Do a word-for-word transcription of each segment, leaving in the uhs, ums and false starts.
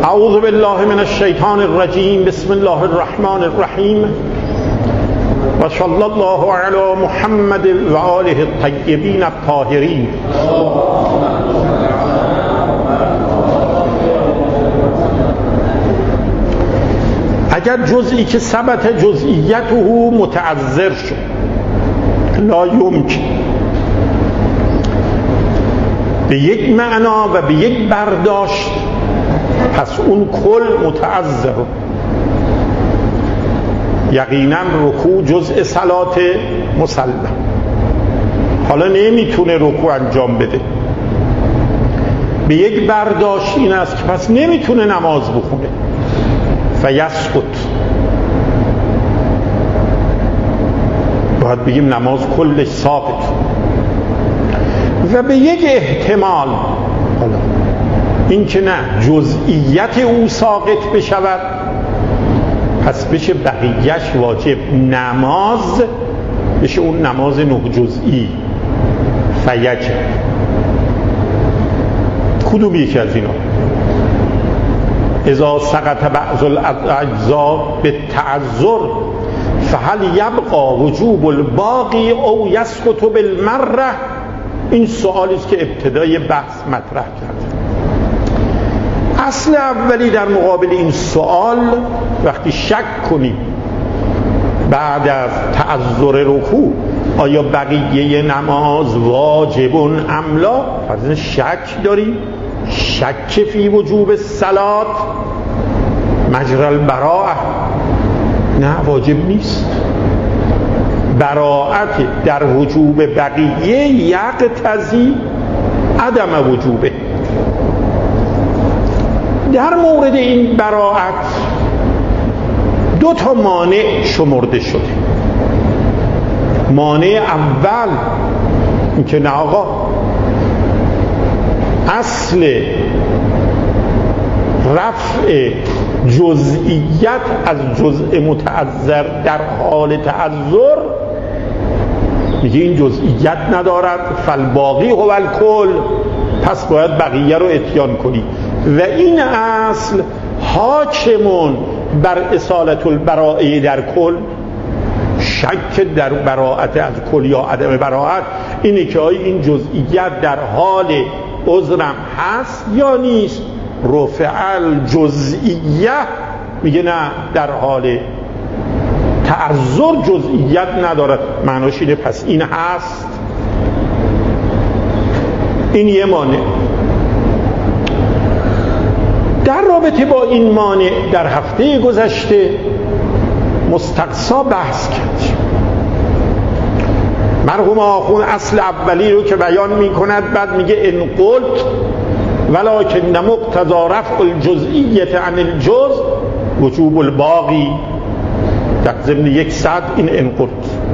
اعوذ بالله من الشیطان الرجیم. بسم الله الرحمن الرحیم و صلی الله علی محمد و آله الطیبین الطاهرین. اگر جزئی که ثبت جزئیته متعذر شد، لا یمکن، به یک معنا و به یک برداشت، پس اون کل متعذر. یقینا رکوع جزء صلات مسلم، حالا نمیتونه رکوع انجام بده. به یک برداشت این است که پس نمیتونه نماز بخونه، فیسقط. باید بگیم نماز کلش ساقط. و به یک احتمال، حالا این که نه جزئیت او ساقط بشود، پس بشه بقیهش واجب، نماز بشه اون نماز نه جزئی، فیجب. کدوم یکی از اینا؟ اذا سقط بعض الاجزاء بالتعذر فهل یبقى وجوب الباقی او یسقط بالمره؟ این سوالی است که ابتدای بحث مطرح کرد. اصل اولی در مقابل این سوال، وقتی شک کنیم بعد از تعذر رکوع آیا بقیه نماز واجب ام لا، فرض شک داریم، شک فی وجوب الصلات مجرى البراءه، نه واجب نیست. براءت در وجوب بقیه یقتضی عدم وجوبه. در مورد این براءت دو تا مانع شمرده شده. مانع اول این که نه آقا، اصل رفع جزئیت از جزء متعذر در حال تعذر، میگه این جزئیت ندارد، فالباقی هو الکل، پس باید بقیه رو اتیان کنی. و این اصل حاکمون بر اصالت البراءه در کل. شک در براءت از کل یا عدم براءت اینه که آیا این جزئیت در حال عذرم هست یا نیست. رفع الجزئیه، میگه نه، در حال تعذر جزئیت ندارد. معناش اینه پس این هست. این یه مانع. در رابطه با این مانع در هفته گذشته مستقصا بحث کرد. مرحوم آخوند اصل اولی رو که بیان می کند، بعد میگه ان قلت ولکن مقتضی رفع الجزئیه عن الجزء وجوب الباقی. در ضمن یک صد این ان قلت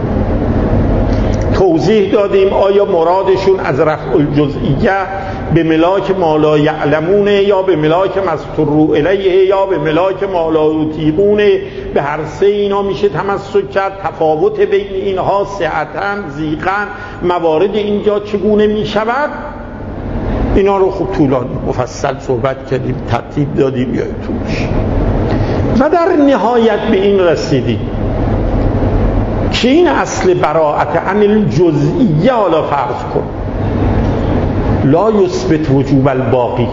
توضیح دادیم آیا مرادشون از رفع الجزئیه به ملاک ما لا یعلمونه یا به ملاک مستور الیه یا به ملاک ما لا یطیقونه. به هر سه اینا میشه تمسک کرد. تفاوت بین اینها صحتاً ضیقاً موارد اینجا چگونه میشود، اینا رو خوب طولانی مفصل صحبت کردیم، ترتیب دادیم یادتون باشه. و در نهایت به این رسیدیم که این اصل براءت عن الجزئیه، حالا فرض کن لا یثبت وجوب الباقی.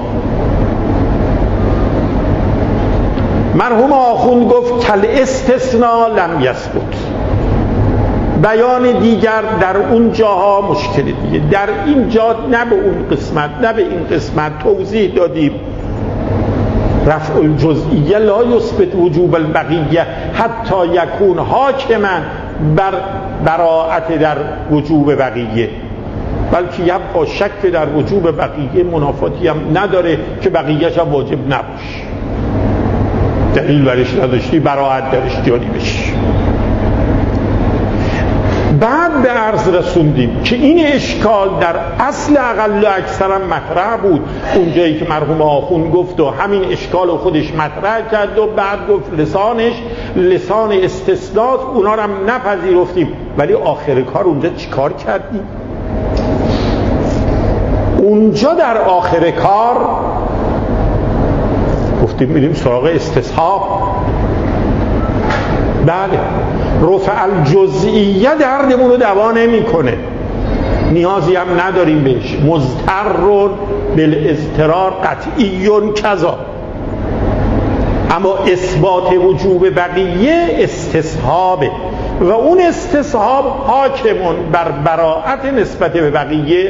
مرحوم آخوند گفت کل استثناء لم یثبت. بیان دیگر در اون جاها مشکل دیگه، در این جا نه به اون قسمت نه به این قسمت توضیح دادیم. رفع الجزئیه لا یثبت وجوب البقیه حتی یکون حاکما بر براءت در وجوب بقیه، بلکه یبقى شک در وجوب بقیه منافاتی هم نداره که بقیهش هم واجب نباشه. دلیل برش نداشتی، براءت درش جاری بشه. بعد به عرض رسوندیم که این اشکال در اصل اقل و اکثر هم مطرح بود، اونجایی که مرحوم آخوند گفت و همین اشکال خودش مطرح کرد و بعد گفت لسانش لسان استثناء، اونا رو هم نپذیرفتیم. ولی آخر کار اونجا چی کار کردیم؟ اونجا در آخر کار گفتیم میریم سراغ استصحاب. بله، رفع الجزئیه دردمون رو دوا نمیکنه، نیازی هم نداریم بهش. مضطر بالاضطرار قطعی کذا، اما اثبات وجوب بقیه استصحابه و اون استصحاب حاکمون بر براءت نسبت به بقیه.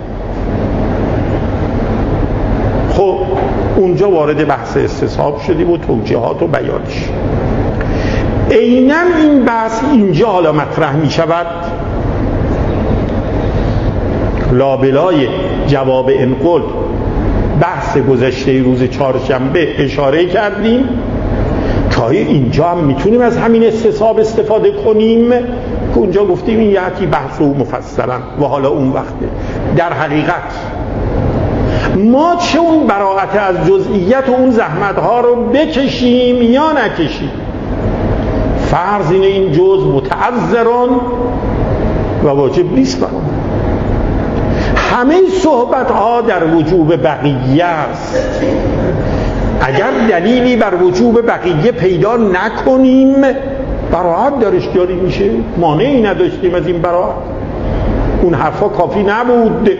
خب اونجا وارد بحث استصحاب شدیم و توجیهات و بیانش. عیناً این بحث اینجا حالا مطرح می شود، لابلای جواب انقل بحث گذشته روز چهارشنبه اشاره کردیم که اینجا هم میتونیم از همین استصحاب استفاده کنیم که اونجا گفتیم این یعطی بحث او مفصلا و حالا اون وقته. در حقیقت ما چه اون براءت از جزئیت و اون زحمت ها رو بکشیم یا نکشیم، فرض اینه این جزء متعذران و واجب نیست برام. همه صحبت ها در وجوب بقیه است. اگر دلیلی بر وجوب بقیه پیدا نکنیم براءت درش جاری میشه، مانعی نداشتیم از این براءت، اون حرفا کافی نبود.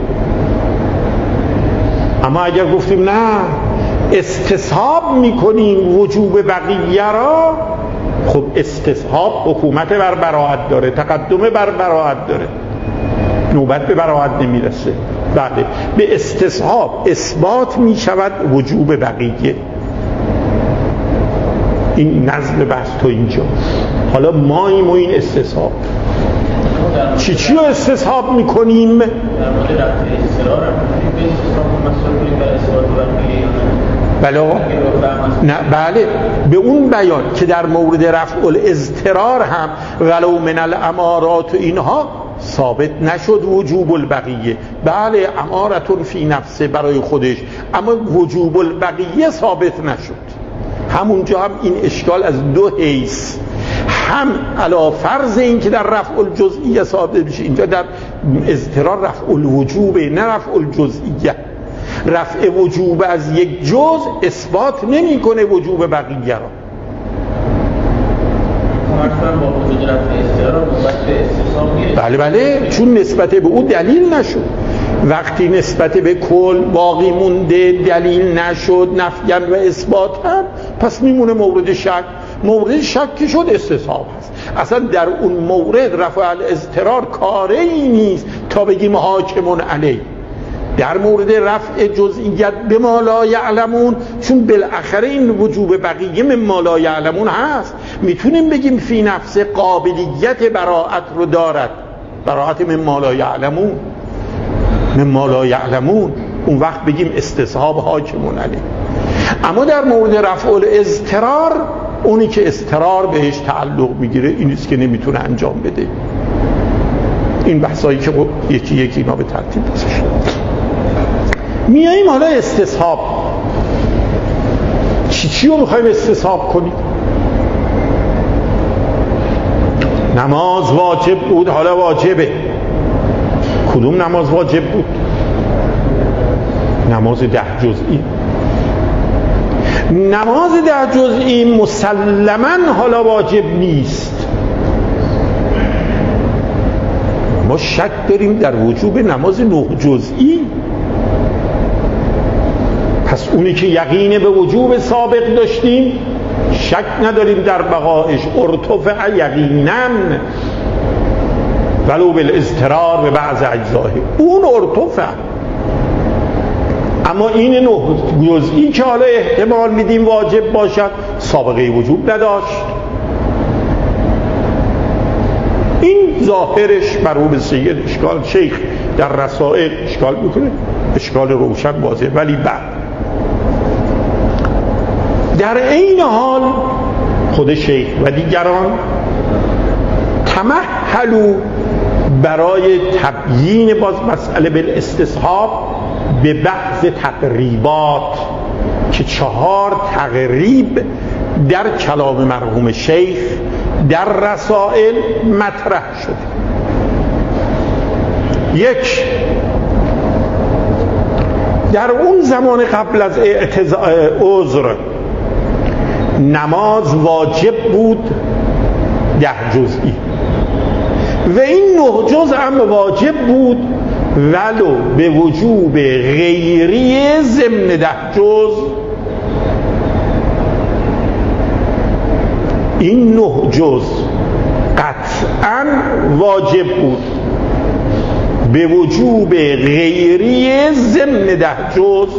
اما اگر گفتیم نه استصحاب میکنیم وجوب بقیه را، خب استصحاب حکومت بر براءت داره، تقدم بر براءت داره، نوبت به براءت نمیرسه. بله، به استصحاب اثبات میشود وجوب بقیه. این نظم بحث تو اینجا. حالا ماییم و این استصحاب چی چی رو استصحاب میکنیم؟ در مورد رفع اضطرار بله نه بله به اون بیان که در مورد رفع الاضطرار هم ولو من الامارات و اینها ثابت نشد وجوب البقیه. بله امارتون فی نفسه برای خودش، اما وجوب البقیه ثابت نشد. همونجا هم این اشکال از دو حیث، هم علا فرض این که در رفع الجزئیه ثابت بشه، اینجا در اضطرار رفع الوجوبه نه رفع الجزئیه. رفع وجوب از یک جزء اثبات نمیکنه وجوب بقیه را. بله بله، چون نسبت به او دلیل نشد. وقتی نسبت به کل باقی مونده دلیل نشد نفیاً و اثباتاً، پس میمونه مورد شک. مورد شک که شد استصحاب هست. اصلا در اون مورد رفع الاضطرار کاری نیست تا بگیم حاکمون علیه. در مورد رفع جزئیت به ما لا یعلمون، چون بالاخره این وجوب بقیه من ما لا یعلمون هست، میتونیم بگیم فی نفس قابلیت براءت رو دارد، براءت من ما لا یعلمون، من ما لا یعلمون، اون وقت بگیم استصحاب حاکمون علیه. اما در مورد رفع الاضطرار، اونی که اضطرار بهش تعلق میگیره اینیست که نمیتونه انجام بده. این بحثایی که یکی یکی اینا به ترتیب بسش میاییم. حالا استصحاب چی چی رو میخوایم استصحاب کنیم؟ نماز واجب بود، حالا واجبه. کدوم نماز واجب بود؟ نماز ده جزئی. نماز ده جزئی مسلماً حالا واجب نیست. ما شک داریم در وجوب نماز نه جزئی. پس اونی که یقین به وجوب سابق داشتیم شک نداریم در بقایش، ارتفع یقیناً ولو بالاضطرار به بعض اجزاه، اون ارتفع. اما این نه جزئی که حالا احتمال میدیم واجب باشد سابقه وجوب نداشت. این ظاهرش بر او به سید اشکال شیخ در رسائل اشکال میکنه، اشکال روشن واضح. ولی بعد در این حال خود شیخ و دیگران تمهلوا برای تبیین باز مسئله بالاستصحاب به بعض تقریبات که چهار تقریب در کلام مرحوم شیخ در رسائل مطرح شده. یک، در اون زمان قبل از عذر نماز واجب بود ده جزئی و این نه جزء هم واجب بود ولو به وجوب غیری ضمن ده جزء. این نه جزء قطعا واجب بود به وجوب غیری ضمن ده جزء.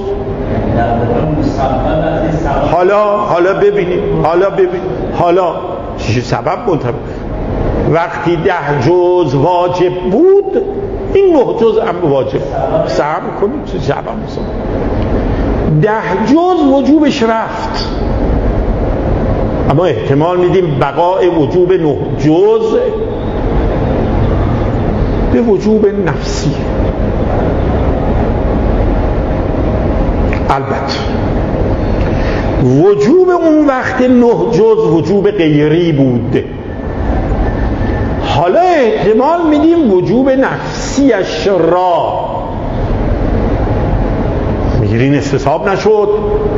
حالا حالا ببینید حالا ببینید حالا چه سبب منطبق وقتی ده جزء واجب بود این نه جزء هم واجب سهم کنید چه سبب مثلا ده جزء وجوبش رفت، اما احتمال میدیم بقای وجوب نه جزء به وجوب نفسی. البته وجوب اون وقت نه جزء وجوب غیری بود، حالا احتمال میدیم وجوب نفسیش را میگیرین استصحاب نشد.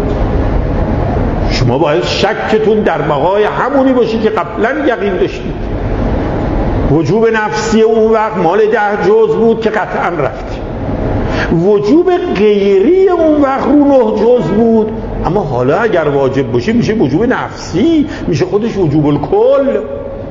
شما باید شکتون در بقای همونی باشی که قبلا یقین داشتید. وجوب نفسی اون وقت مال ده جزء بود که قطعا رفت، وجوب غیری اون وقت رو نه جزء بود، اما حالا اگر واجب باشه میشه وجوب نفسی، میشه خودش وجوب الکل.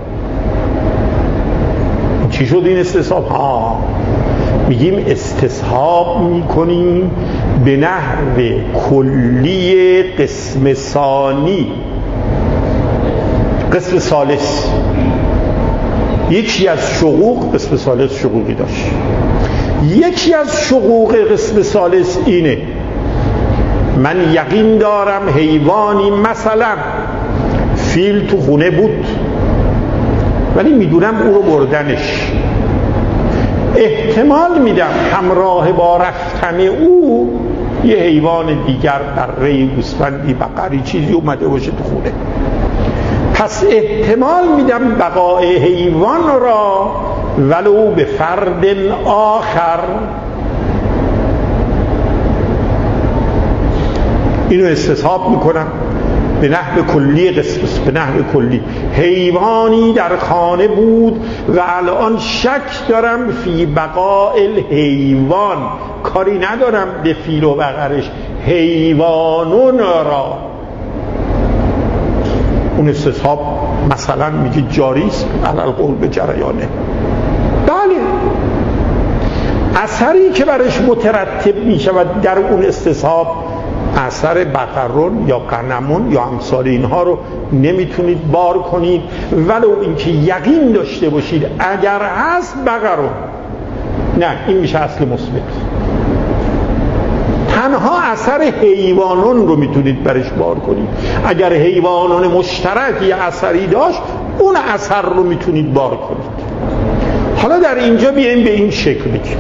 چی شد این استصحاب؟ ها میگیم استصحاب میکنیم به نحو کلی قسم ثانی. قسم ثالث یکی از شقوق قسم ثالث شقوقی داشت. یکی از شقوق قسم ثالث اینه من یقین دارم حیوانی مثلا فیل تو خونه بود ولی میدونم او رو بردنش، احتمال میدم همراه با رفتن او یه حیوان دیگر بره گوسفندی بقری چیزی اومده باشه تو خونه، پس احتمال میدم بقای حیوان را ولو به فرد آخر. اینو استصحاب میکنم به نحو کلی قسم به نحو کلی. حیوانی در خانه بود و الان شک دارم فی بقاء الحیوان، کاری ندارم به فیل و بقرش، حیوانون را. اون استصحاب مثلا میگه جاریست علی القول به جریانه. بله اثری که برش مترتب میشود در اون استصحاب اثر بقرون یا غنمون یا امثال اینها رو نمیتونید بار کنید ولو اینکه یقین داشته باشید اگر هست بقرون، نه این میشه اصل مثبت. تنها اثر حیوانون رو میتونید برش بار کنید. اگر حیوانون مشترک یه اثری داشت اون اثر رو میتونید بار کنید. حالا در اینجا بیایم به این شکل بگیم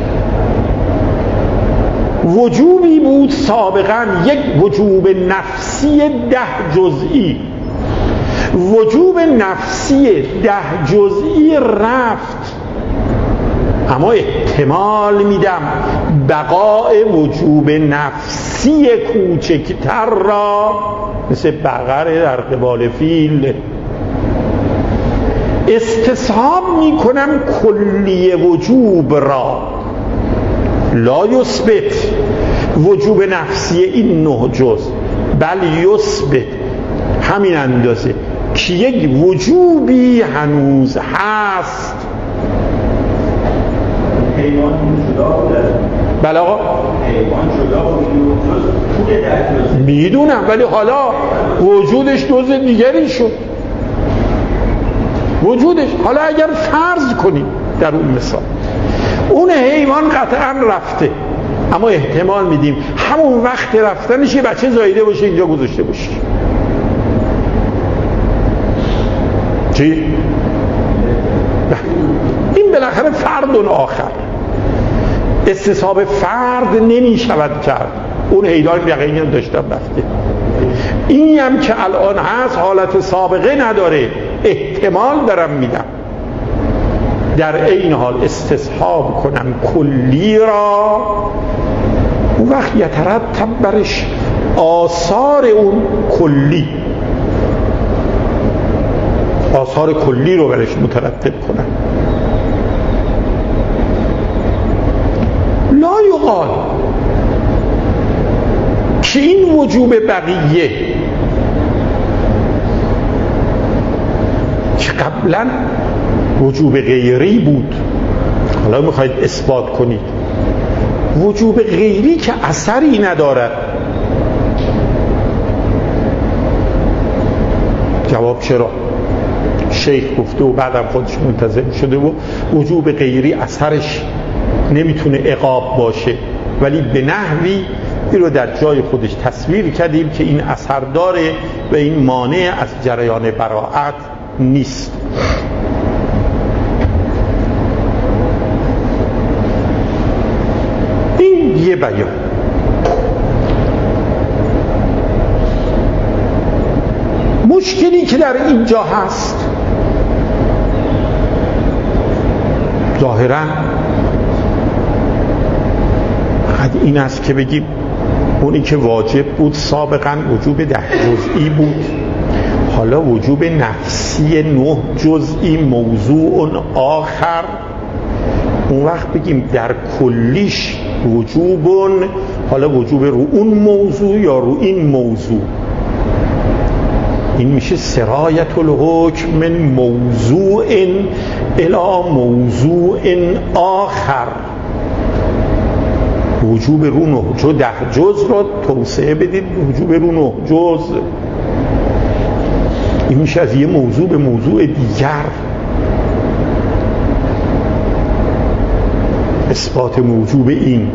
وجوبی بود سابقا، یک وجوب نفسی ده جزئی، وجوب نفسی ده جزئی رفت، اما احتمال میدم بقای وجوب نفسی کوچکتر را مثل بقره در قبال فیل استصحاب میکنم کلی وجوب را، لا یثبت وجوب نفسی این نه جزء بل یثبت همین اندازه که یک وجوبی هنوز هست. حیوان جدا بوده. بله آقا حیوان جدا بوده میدونم، ولی حالا وجودش جز دیگری شد وجودش. حالا اگر فرض کنیم در اون مثال اون حیوان قطعا رفته، اما احتمال میدیم همون وقت رفتنش یه بچه زایده باشه اینجا گذاشته باشه. چی؟ این بالاخره فرد آخر، استصحاب فرد نمی شود کرد. اون حیوان یقینا داشتم رفته، این هم که الان هست حالت سابقه نداره، احتمال دارم میدم. در این حال استصحاب کنم کلی را اون وقت یترتب برش آثار اون کلی، آثار کلی رو برش مترتب کنن. لا یقال که این وجوب بقیه که قبلا وجوب غیری بود، حالا میخواید اثبات کنید وجوب غیری که اثری ندارد. جواب چرا؟ شیخ گفته و بعدم خودش منتظم شده و وجوب غیری اثرش نمیتونه عقاب باشه، ولی به نحوی این رو در جای خودش تصویر کردیم که این اثر داره و این مانع از جریان براءت نیست. این یه بیان. مشکلی که در اینجا هست ظاهراً این است که بگیم اونی که واجب بود سابقاً وجوب ده جزئی بود، حالا وجوب نفسی نه جزئی موضوع آخر، اون وقت بگیم در کلیش وجوبون، حالا وجوب رو اون موضوع یا رو این موضوع. این میشه سرایت الحکم من موضوع الی موضوع آخر. وجوب رو نه جو ده جز را توسعه بدید وجوب رو نه جز. این میشه از یه موضوع به موضوع دیگر. اثبات موجوب این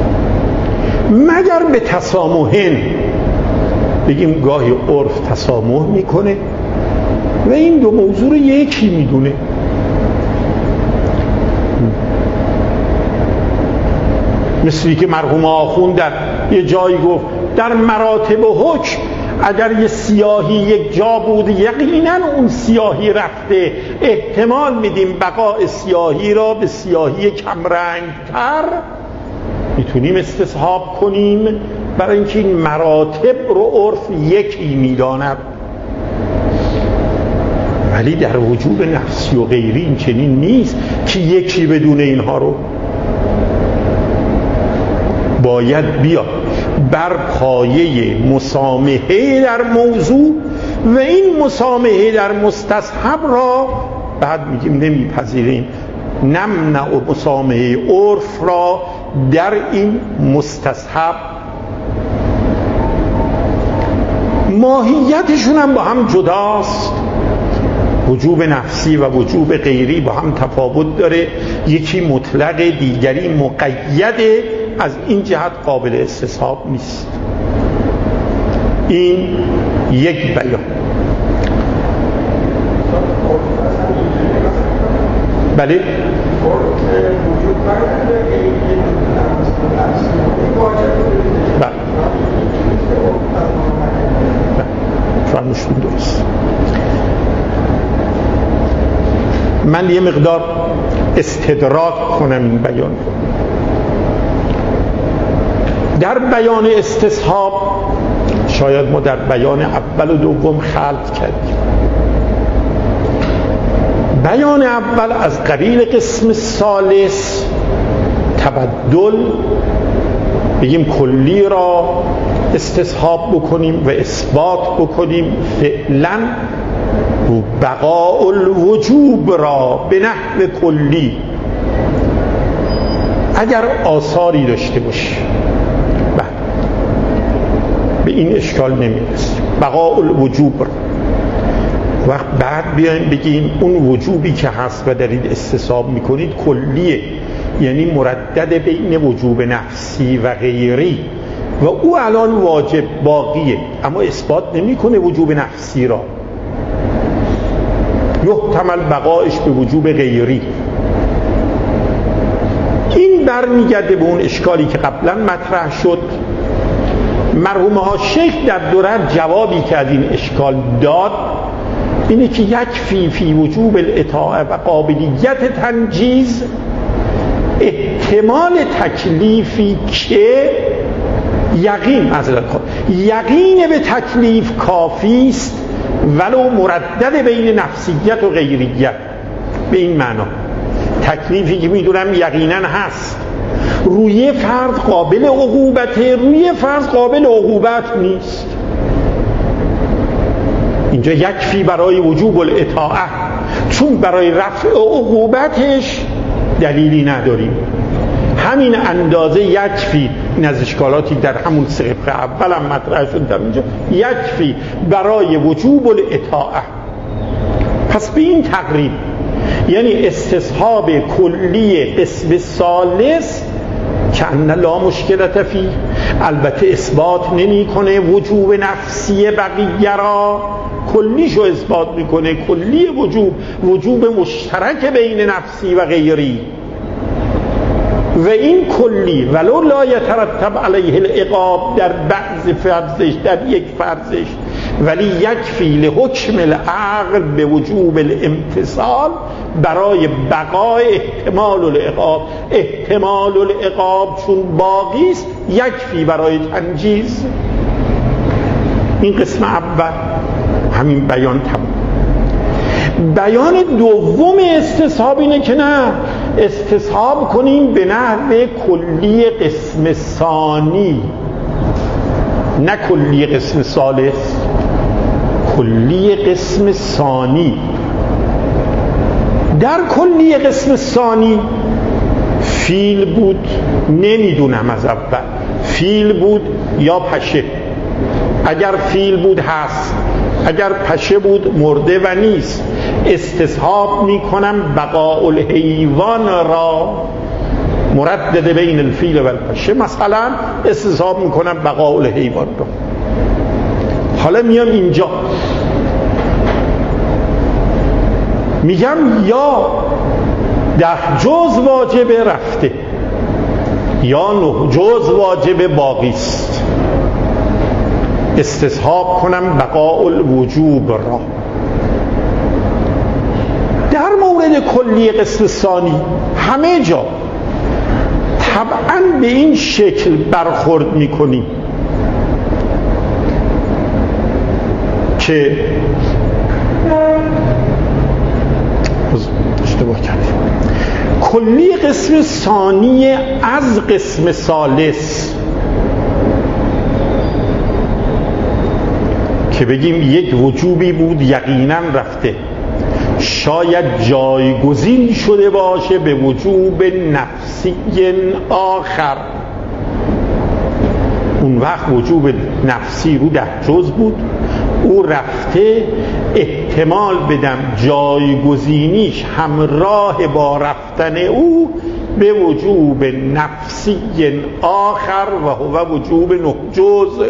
مگر به تسامحن، بگیم گاهی عرف تسامح میکنه و این دو موضوع رو یکی میدونه. مثلی که مرحوم آخوند در یه جایی گفت در مراتب حکم اگر یه سیاهی یک جا بود یقینا اون سیاهی رفته، احتمال میدیم بقای سیاهی را به سیاهی کمرنگ تر میتونیم استصحاب کنیم، برای اینکه این مراتب رو عرف یکی میداند. ولی در وجوب نفسی و غیری این چنین نیست که یکی بدون اینها رو باید بیا بر پایه مسامحه در موضوع و این مسامحه در مستصحب را بعد میگیم نمیپذیریم، نمنع مسامحه عرف را در این مستصحب. ماهیتشون هم با هم جداست، وجوب نفسی و وجوب غیری با هم تفاوت داره، یکی مطلق دیگری مقیده، از این جهت قابل استصحاب نیست. این یک بیان. بله بله فرموشون درست. من یه مقدار استدراک کنم این بیان. در بیان استصحاب شاید ما در بیان اول و دوم خلط کردیم. بیان اول از قبیل قسم ثالث تبدل، بگیم کلی را استصحاب بکنیم و اثبات بکنیم، فعلا بقاء الوجوب را به نحو کلی اگر آثاری داشته باشه به این اشکال نمیرسیم. بقاء الوجوب را وقت بعد بیایم بگیم اون وجوبی که هست و دارید استصحاب میکنید کلیه، یعنی مردد بین وجوب نفسی و غیری و او الان واجب باقیه اما اثبات نمیکنه وجوب نفسی را، یحتمل بقایش به وجوب غیری. این برمیگرده به اون اشکالی که قبلا مطرح شد. مرحوم ها شیخ در دورت جوابی که از این اشکال داد اینه که یکفی فی وجوب الاطاعه و قابلیت تنجیز احتمال تکلیفی که یقین از یقین به تکلیف کافی است ولو مردد بین نفسیت و غیریت. به این معنا تکلیفی که میدونم یقینا هست، روی فرد قابل عقوبته، روی فرد قابل عقوبت نیست. اینجا یکفی برای وجوب الاطاعه، چون برای رفع عقوبتش دلیلی نداریم، همین اندازه یکفی. این از اشکالاتی در همون سقف اول هم مطرح شد در اینجا، یکفی برای وجوب الاطاعه. پس به این تقریب یعنی استصحاب کلی قسم ثالث که ان لا مشکلت فی، البته اثبات نمی کنه وجوب نفسی بقیه را، کلیشو اثبات میکنه، کلی وجوب، وجوب مشترک بین نفسی و غیری. و این کلی ولو لا یترتب علیه العقاب در بعض فرضش، در یک فرضش، ولی یکفی لحکم العقل به وجوب الامتثال برای بقای احتمال العقاب. احتمال العقاب چون باقی است یکفی برای تنجیز. این قسم اول همین بیان تمام. بیان دوم استصحاب اینه که نه، استصحاب کنیم به نحو کلی قسم ثانی، نه کلی قسم ثالث، کلی قسم ثانی. در کلی قسم ثانی فیل بود، نمیدونم از اول فیل بود یا پشه. اگر فیل بود هست، اگر پشه بود مرده و نیست. استصحاب میکنم بقاء الحیوان را مردد بین الفیل و الپشه، مثلا استصحاب میکنم بقاء الحیوان را. حالا میام اینجا میگم یا ده جز واجب رفته یا نه جز واجب باقی است، استصحاب کنم بقاء الوجوب را. در مورد کلی قسم ثانی همه جا طبعا به این شکل برخورد میکنیم که اشتباه کردیم. کلی قسم ثانی از قسم ثالث که بگیم یک وجوبی بود یقینا رفته، شاید جایگزین شده باشه به وجوب نفسی آخر. اون وقت وجوب نفسی رو ده جز بود، او رفته، احتمال بدم جایگزینیش همراه با رفتن او به وجوب نفسی آخر و هو وجوب نه جز.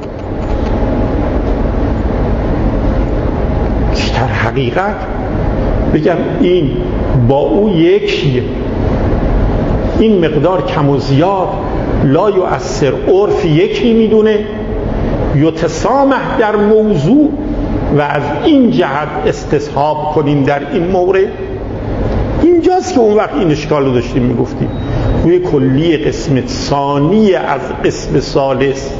در حقیقت بگم این با او یکیه، این مقدار کم و زیاد لا یؤثر. عرف یکی میدونه، یتسامح در موضوع و از این جهت استصحاب کنیم در این مورد. اینجاست که اون وقت این اشکال رو داشتیم میگفتیم روی کلی قسم ثانی از قسم ثالث.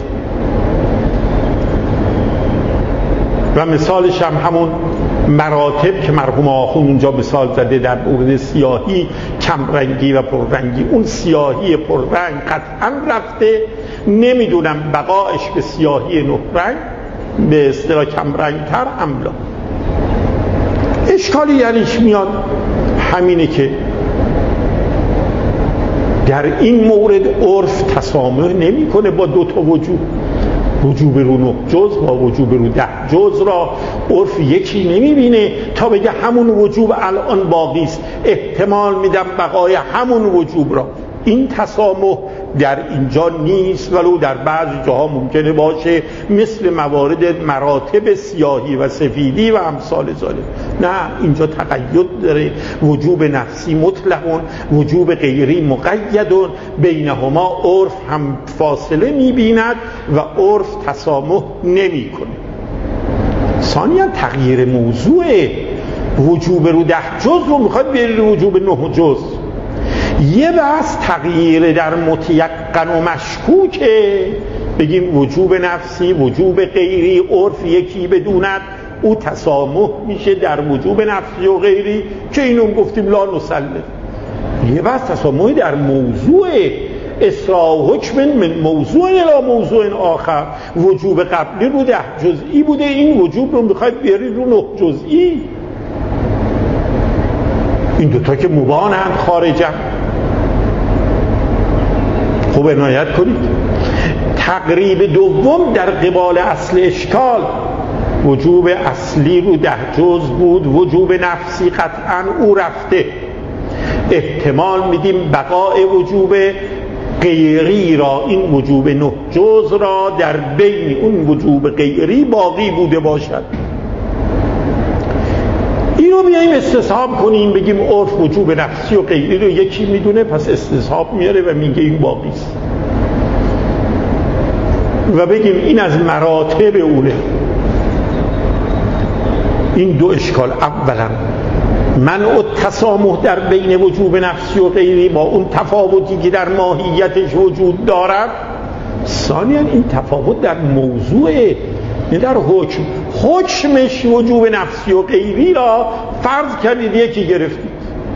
و مثالش هم همون مراتب که مرحوم آخوند اونجا مثال زده در مورد سیاهی کمرنگی و پررنگی. اون سیاهی پررنگ قطعا رفته، نمیدونم بقایش به سیاهی نه رنگ به اصطلاح کمرنگتر املا. اشکالی یعنیش میاد همینه که در این مورد عرف تسامح نمیکنه با دو تا وجوب، وجوب رو نه جز با وجوب رو ده جز را عرف یکی نمیبینه تا بگه همون وجوب الان باقی است، احتمال میدم بقای همون وجوب را. این تسامح در اینجا نیست، ولو در بعضی جاها ممکنه باشه، مثل موارد مراتب سیاهی و سفیدی و امثال ذالک. نه، اینجا تقید داره، وجوب نفسی مطلقون، وجوب غیری مقیدون، بینهما عرف هم فاصله میبیند و عرف تسامح نمی کنه. ثانیا تغییر موضوع وجوب رو ده جز رو میخواد بیاری وجوب نه جز. یه بحث تغییر در متیقن و مشکوکه، بگیم وجوب نفسی، وجوب غیری، عرف یکی بدوند، او تسامح میشه در وجوب نفسی و غیری که اینو گفتیم لا نسلم. یه بحث تسامحی در موضوع اسراء حکم من موضوع الی موضوع آخر، وجوب قبلی رو ده جزئی بوده، این وجوب رو میخواید بیارید رو نه جزئی. این دوتا که مبانند خارجن. خوب عنایت کنید. تقریب دوم در قبال اصل اشکال، وجوب اصلی رو ده جز بود، وجوب نفسی قطعا او رفته، احتمال میدیم بقای وجوب غیری را، این وجوب نه جز را در بین اون وجوب غیری باقی بوده باشد. اینو بیاییم استصحاب کنیم، بگیم عرف وجوب نفسی و غیری رو یکی میدونه، پس استصحاب میاره و میگه این باقی است و بگیم این از مراتب اونه. این دو اشکال، اولا منع تسامح در بین وجوب نفسی و غیری با اون تفاوتی که در ماهیتش وجود دارد، ثانیا این تفاوت در موضوعه، نه در حکم. حکمش وجوب نفسی و غیری را فرض کردید یکی گرفتید،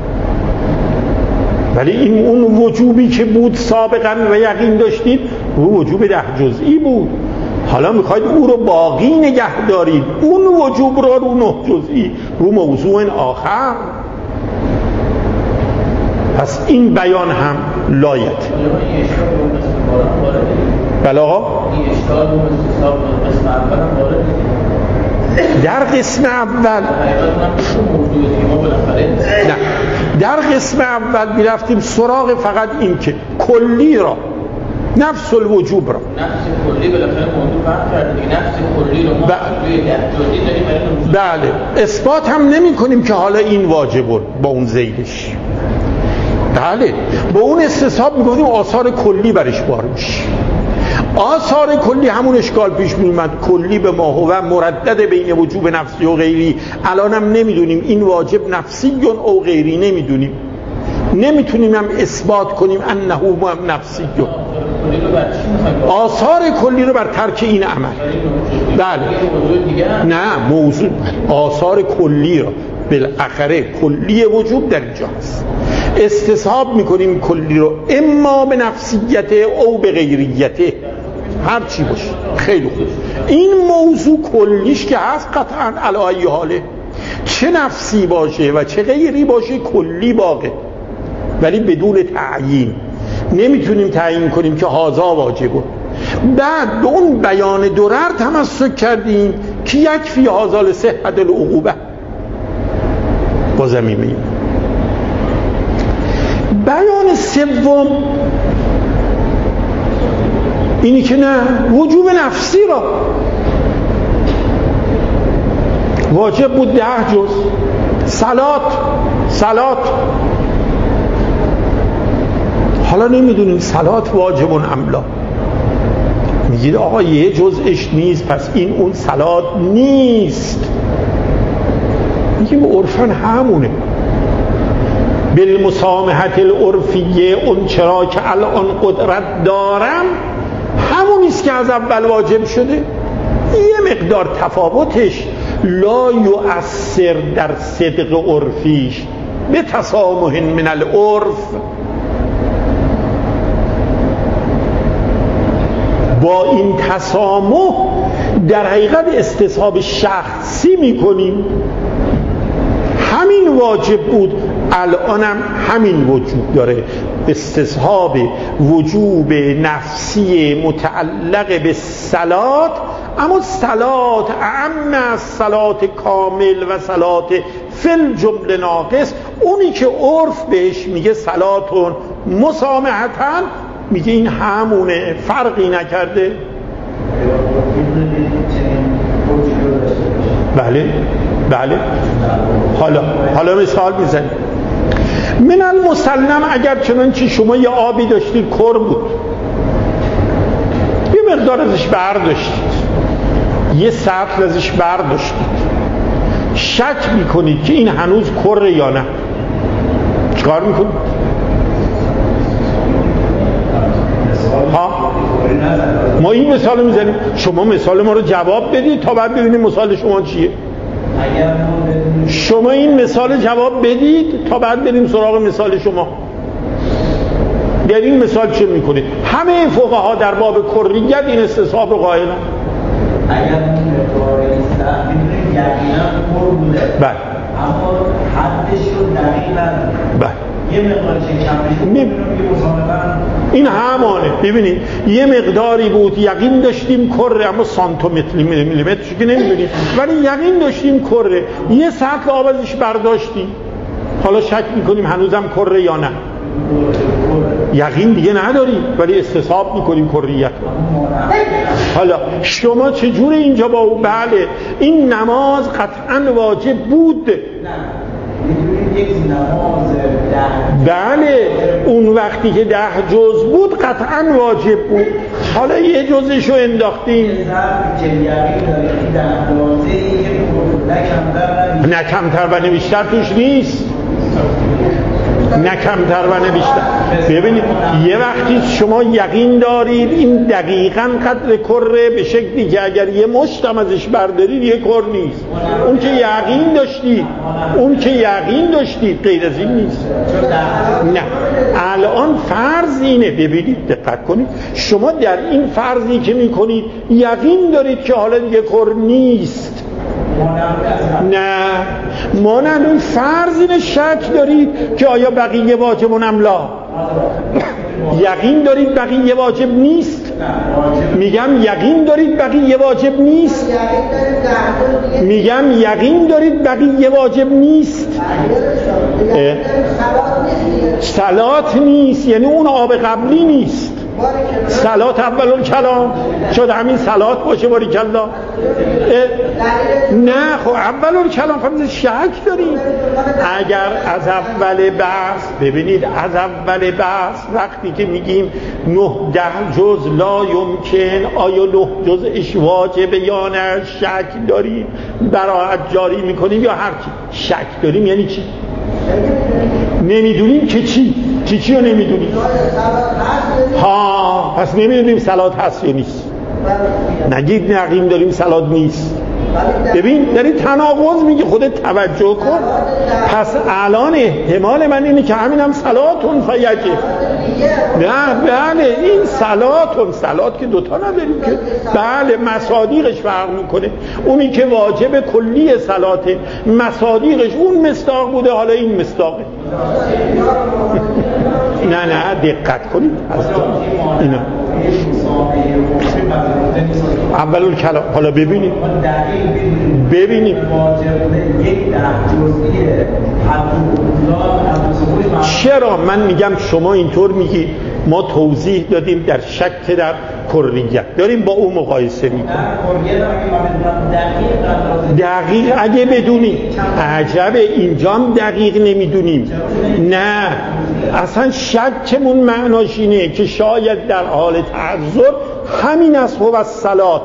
ولی این اون وجوبی که بود سابقا و یقین داشتید رو وجوب ده جزئی بود، حالا میخواید او رو باقی نگه دارید، اون وجوب را رو نه جزئی، رو موضوع آخر. پس این بیان هم لایت. بله آقا در قسم اول نه در قسم اول میرفتیم سراغ فقط این که کلی را، نفس الوجوب را، نفس کلی بالاخره موضوع فرق کرده دیگه، نفس کلی رو ما توی ده جزئی داریم. بله اثبات هم نمی کنیم که حالا این واجبه با اون زیدش. بله با اون استصحاب میگفتیم آثار کلی برش بار میشه. آثار کلی همون اشکال پیش میومد، کلی به ما هو مردد بین وجوب نفسی و غیری. الانم نمیدونیم این واجب نفسی او غیری، نمیدونیم، نمیتونیم هم اثبات کنیم انه نفسی. آثار کلی رو بر ترک این عمل. بله نه موضوع آثار کلی رو بالاخره کلی وجوب در اینجا هست، استصحاب میکنیم کلی رو اما به نفسیت او به غیریت، هر چی باشه. خیلی خوب، این موضوع کلیش که هست قطعا علی ای حاله، چه نفسی باشه و چه غیری باشه کلی باقی، ولی بدون تعیین. نمیتونیم تعیین کنیم که هازا واجبه. بعد به اون بیان درر تمسک کردیم که یکفی هازا لصحت العقوبه با زمینه. بیان سوم اینی که نه وجوب نفسی را واجب بود ده جز، صلات صلات حالا نمیدونیم صلات واجبون املا، میگید آقا یه جزءش نیست پس این اون صلات نیست، میگیم عرفاً همونه. بالمسامحت العرفیه اون چرا که الان قدرت دارم همونیست که از اول واجب شده، یه مقدار تفاوتش لا یؤثر در صدق عرفیش به تسامح من العرف. با این تسامح در حقیقت استصحاب شخصی میکنیم، همین واجب بود الانم همین وجود داره، استصحاب وجوب نفسی متعلق به صلات، اما صلات اعم از صلات کامل و صلات فل جمله ناقص، اونی که عرف بهش میگه صلاتون مسامحتن، میگه این همونه، فرقی نکرده. بله بله حالا حالا مثال میزنیم. من المسلم اگر چنانچه شما یه آبی داشتید کر بود، یه مقدار ازش برداشتید، یه سطل ازش برداشتید، شک میکنید که این هنوز کره یا نه، چیکار میکنید؟ ما این مثال میزنیم، شما مثال ما رو جواب بدید تا بعد ببینیم مثال شما چیه. شما این مثال جواب بدید تا بعد بریم سراغ مثال شما. در این مثال چه میکنید؟ همه فقها در باب کریت این استصحاب رو قائلن. اگر مقدار است میدونید یقینا پر بوده، بله، اما حدش رو دقیق نداره. بله، یه مقدار چه کمش می... این همانه. ببینید یه مقداری بود یقین داشتیم کره، اما سانتومتر میلیمتر که نمیدونیم، ولی یقین داشتیم کره. یه سطل آب ازش برداشتیم، حالا شک میکنیم هنوزم کره یا نه. یقین دیگه نداریم ولی استصحاب میکنیم کریت. حالا شما چجوری اینجا با او؟ بله این نماز قطعا واجب بود. بله اون وقتی که ده جز بود قطعا واجب بود. حالا یه جزش رو انداختیم، نه کمتر و بیشتر توش نیست، نه کمتر و نه بیشتر. ببینید یه وقتی شما یقین دارید این دقیقاً قدر کره به شکلی که اگر یه مشتم ازش بردارید یه کر نیست. اون که یقین داشتید، اون که یقین داشتید غیر از این نیست. نه الان فرض اینه، ببینید دقت کنید، شما در این فرضی که میکنید یقین دارید که حالا دیگه کر نیست. نه مانند اون فرض اینه شک دارید که آیا بقیه واجبون ام لا. یقین دارید بقیه واجب نیست. میگم یقین دارید بقیه واجب نیست. میگم یقین دارید بقیه واجب نیست. صلات نیست یعنی اون آب قبلی نیست. صلات اول الکلام شد همین صلات باشه باریکالله. نه خب اول الکلام فهمید شک داریم. اگر از اول بحث ببینید، از اول بحث وقتی که میگیم نه ده جز لا یمکن، آیا نه جزش واجبه یا نه شک داریم، براحت جاری میکنیم یا هر چی. شک داریم یعنی چی؟ نمیدونیم که چی چی چی رو نمیدونیم. ها پس نمیدونیم صلات هست یا نیست. نگید نقیم داریم صلات نیست. ببین داری تناقض میگه، خودت توجه کن. پس الان احتمال من اینه که همین هم صلاتون فیجه. نه بله این صلاتون، صلات که دوتا نداریم که. بله مصادیقش فرق میکنه. اونی که واجب کلی صلاته مصادیقش اون مصداق بوده، حالا این مصداقه. نه نه دقت کنید از اینا اول الکلام. حالا ببینید ببینید چرا من میگم شما اینطور میگی. ما توضیح دادیم در شک در کریت داریم با اون مقایسه میکنیم. دقیق اگه بدونیم عجبه، اینجام دقیق نمیدونیم. نه اصلا شکمون معناش اینه که شاید در حال تعذر همین است هو الصلات،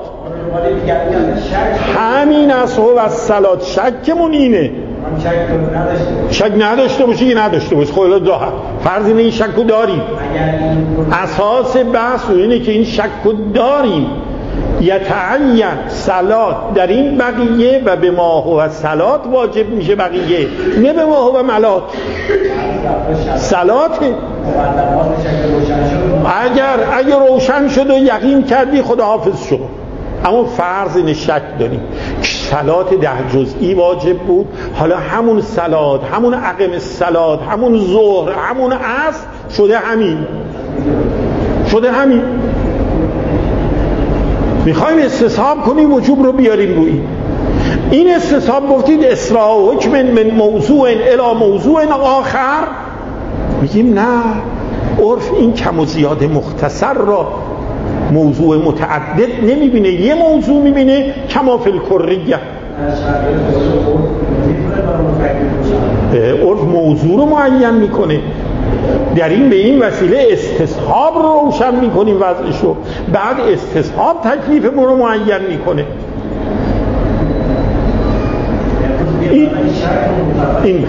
همین است هو الصلات. شکمون اینه. شک نداشته باشی که نداشته باشی خیلی راحت. فرض اینه این شک رو داریم. اساس بحث اینه که این شک رو داریم. یتعین صلات در این بقیه و به ما هو صلات واجب میشه بقیه، نه به ما هو ملات. صلات اگر اگر روشن شد و یقین کردی خداحافظ شد. اما فرض این شک داریم. صلات ده جزئی واجب بود، حالا همون صلات، همون عقم صلات، همون ظهر، همون عصر شده همین شده همین میخوایم استصحاب کنیم وجوب رو بیاریم روی این استصحاب. گفتید اسراء حکم من موضوع الی موضوع آخر، میگیم نه، عرف این کم و زیاد مختصر را موضوع متعدد نمیبینه، یه موضوع میبینه کما فی الکریه. عرف موضوع رو معین میکنه، در این به این وسیله استصحاب رو روشن میکنیم وضعش رو، بعد استصحاب تکلیفمون رو معین میکنه. این این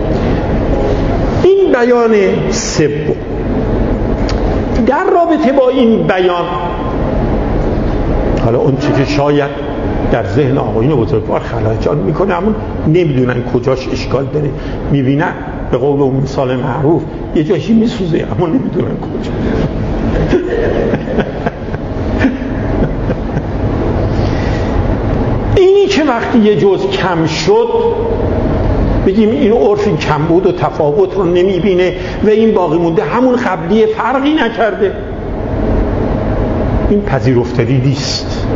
این بیان سوم. در رابطه با این بیان حالا اون چی که شاید در ذهن آقایون بزرگوار خلجان میکنه، همون نمیدونن کجاش اشکال داره، میبینن به قول اون مثال معروف یه جاشی میسوزه اما نمیدونن کجا. اینی که وقتی یه جز کم شد بگیم این عرف این کم بود و تفاوت رو نمیبینه و این باقی مونده همون قبلی فرقی نکرده، این پذیرفتنی نیست،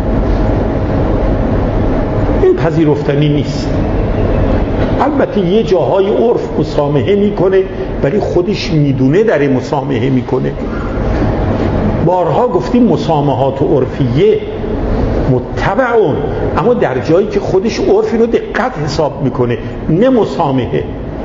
این پذیرفتنی نیست. البته یه جاهای عرف مسامحه میکنه ولی خودش میدونه داره مسامحه میکنه. بارها گفتیم مسامحات عرفیه متبعون، اما در جایی که خودش عرفی رو دقت حساب میکنه نه مسامحه.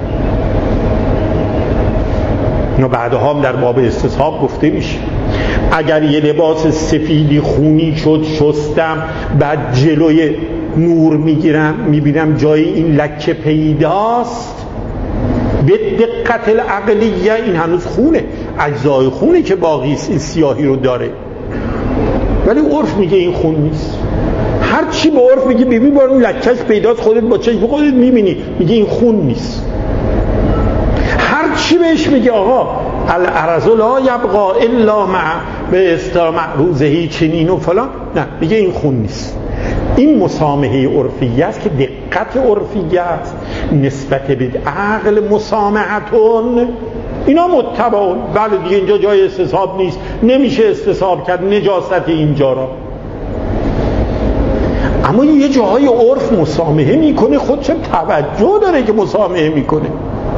اینو بعدها هم در باب استصحاب گفته میشه. اگر یه لباس سفیدی خونی شد شستم، بعد جلوی نور میگیرم میبینم جای این لکه پیداست، به دقت العقلیه این هنوز خونه، اجزای خونه که باقی است، این سیاهی رو داره، ولی عرف میگه این خون نیست. هر چی به عرف میگه ببین بار اون لکهش پیداست، خودت با چشم خودت میبینی، میگه این خون نیست. هر چی بهش میگه آقا الارض لا یبقا الا مع به اصطلاح معروضه چنین و فلان، نه میگه این خون نیست. این مسامحه عرفیه است که دقت عرفیه است نسبت به عقل مسامحتون، اینا متبعون. بله دیگه اینجا جای استصحاب نیست، نمیشه استصحاب کرد نجاست اینجا را، اما یه جاهای عرف مسامحه میکنه، خودش توجه داره که مسامحه میکنه.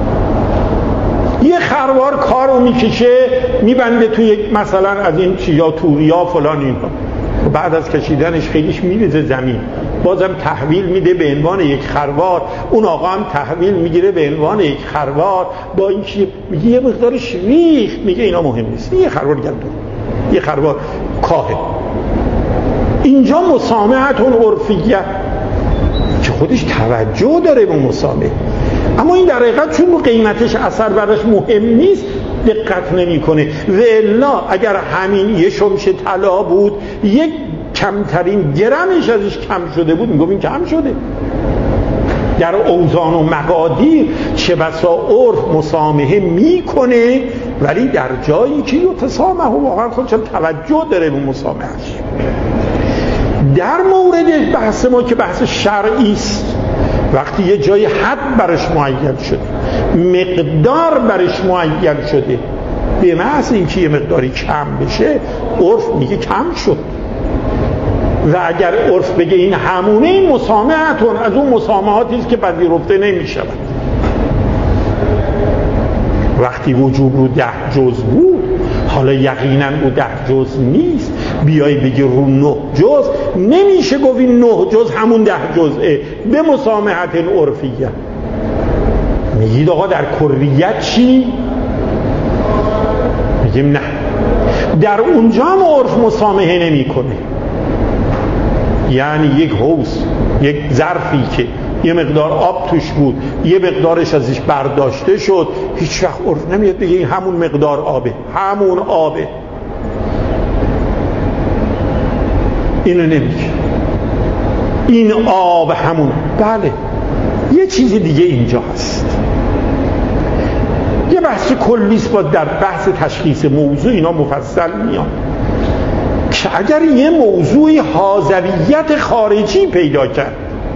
یه خروار کارو میکشه میبنده توی مثلا از این چیا توریا فلان اینا، بعد از کشیدنش خیلیش میریزه زمین، بازم تحویل میده به عنوان یک خروار، اون آقا هم تحویل میگیره به عنوان یک خروار، با این چی میگه یه مقدارش ریخ، میگه اینا مهم نیست، یه خروار گندم، یه خروار کاهه. اینجا مسامحتون عرفیه که خودش توجه داره به مسامحه، اما این در حقیقت چون قیمتش اثر براش مهم نیست دقت نمی کنه. و الا اگر همین یه شمش طلا بود یک کمترین گرمش ازش کم شده بود میگم این کم شده. در اوزان و مقادیر چه بسا عرف مسامحه میکنه ولی در جایی که یتسامح و واقعا خودش توجه داره به مسامحهش. در مورد بحث ما که بحث شرعی است، وقتی یه جای حد برش معین شده، مقدار برش معین شده، به محض اینکه یه مقداری کم بشه عرف میگه کم شد، و اگر عرف بگه این همونه این مسامحتون از اون مسامحاتی است که پذیرفته نمیشود. وقتی وجوب رو ده جز بود حالا یقینا او ده جز نیست، بیای بگی رو نه جز، نمیشه گفت این نه جز همون ده جزه به مسامحت عرفیه. میگید آقا در کلیت چی؟ میگیم نه، در اونجا هم عرف مسامحه نمی کنه. یعنی یک حوض، یک ظرفی که یه مقدار آب توش بود یه مقدارش ازش برداشته شد، هیچ وقت عرف نمیاد بگه این همون مقدار آبه، همون آبه، اینو نمیگه این آب همون. بله یه چیز دیگه اینجا هست، یه بحث کلیست با در بحث تشخیص موضوع اینا مفصل میان که اگر یه موضوع حاضریت خارجی پیدا کرد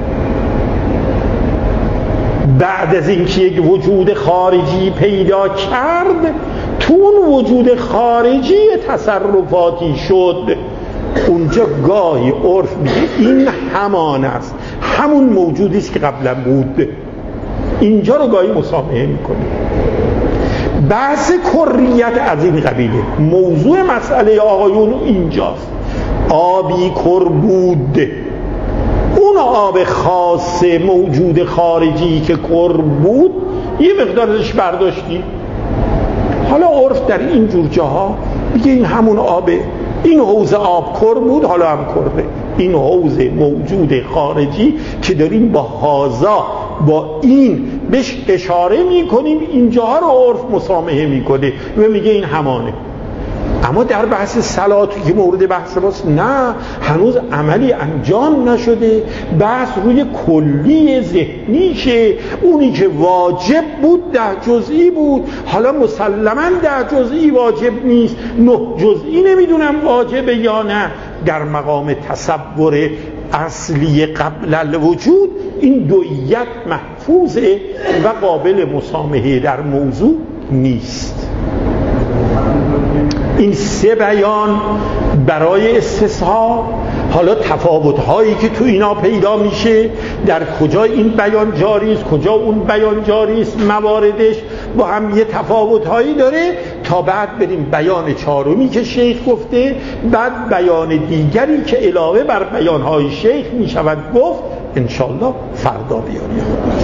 بعد از اینکه یک وجود خارجی پیدا کرد، تو اون وجود خارجی تصرفاتی شد، اونجا گاهی عرف میگه این همان است، همون موجودی است که قبلا بود، اینجا رو گاهی مسامحه میکنه. بحث کریت از این قبیله. موضوع مسئله آقایون اینجاست، آبی کر بود، اون آب خاص موجود خارجی که کر بود یه مقدارش برداشتی، حالا عرف در این جور جاها میگه این همون آبه، این حوض آب کر بود حالا هم کرده، این حوض موجود خارجی که داریم با هازا با این بهش اشاره میکنیم، اینجاها رو عرف مسامحه میکنه و میگه این همانه. اما در بحث صلات که مورد بحث ماست نه، هنوز عملی انجام نشده، بحث روی کلی ذهنیشه. اونی که واجب بود ده جزئی بود، حالا مسلماً ده جزئی واجب نیست، نه جزئی نمیدونم واجبه یا نه. در مقام تصور اصلی قبل الوجود این دویت محفوظه و قابل مسامحه در موضوع نیست. این سه بیان برای استصحاب. حالا تفاوت‌هایی که تو اینا پیدا میشه، در کجا این بیان جاری است، کجا اون بیان جاری است، مواردش با هم یه تفاوت‌هایی داره، تا بعد بریم بیان چهارمی که شیخ گفته، بعد بیان دیگری که علاوه بر بیان‌های شیخ میشود گفت، انشالله فردا بیاریم.